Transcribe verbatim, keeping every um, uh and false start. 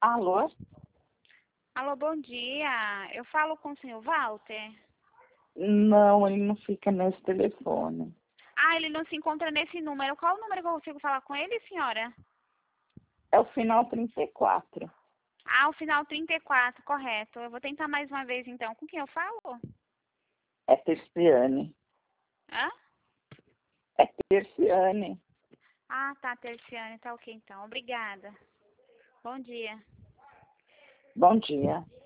Alô? Alô, bom dia. Eu falo com o senhor Walter? Não, ele não fica nesse telefone. Ah, ele não se encontra nesse número. Qual o número que eu consigo falar com ele, senhora? É o final trinta e quatro. Ah, o final trinta e quatro, correto. Eu vou tentar mais uma vez, então. Com quem eu falo? É Terciane. Hã? É Terciane. Ah, tá, Terciane. Tá ok, então. Obrigada. Bom dia. Bom dia.